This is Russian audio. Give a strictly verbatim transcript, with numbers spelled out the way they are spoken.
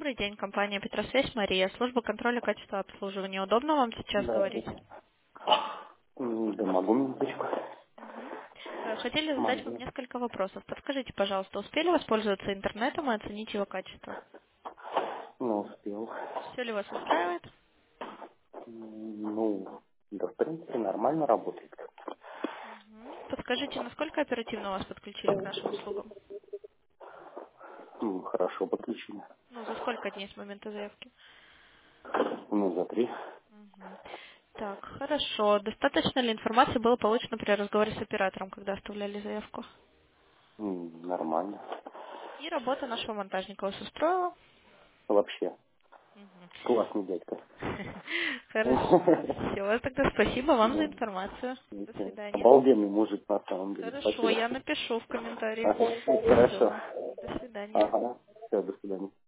Добрый день, компания Петросвязь, Мария, служба контроля качества обслуживания. Удобно вам сейчас Да. говорить? М, Да могу минуточку. Мгм. Э, Хотели задать вам Могу. несколько вопросов. Подскажите, пожалуйста, успели воспользоваться интернетом и оценить его качество? Ну, успел. Все ли вас устраивает? М, Ну, да, в принципе, нормально работает. Мгм. Подскажите, насколько оперативно вас подключили к нашим услугам? М, Хорошо подключили. Ну, за сколько дней с момента заявки? Ну, за три. Мгм. Так, хорошо. Достаточно ли информации было получено при разговоре с оператором, когда оставляли заявку? М, Нормально. И работа нашего монтажника вас устроила? Вообще, Мгм. классный дядька. Хорошо. Все, тогда спасибо вам за Да. информацию. До свидания. Обалденный мужик на самом деле. Хорошо, Спасибо. я напишу в комментариях. Ага, хорошо. Все. До свидания. Ага. Все, до свидания.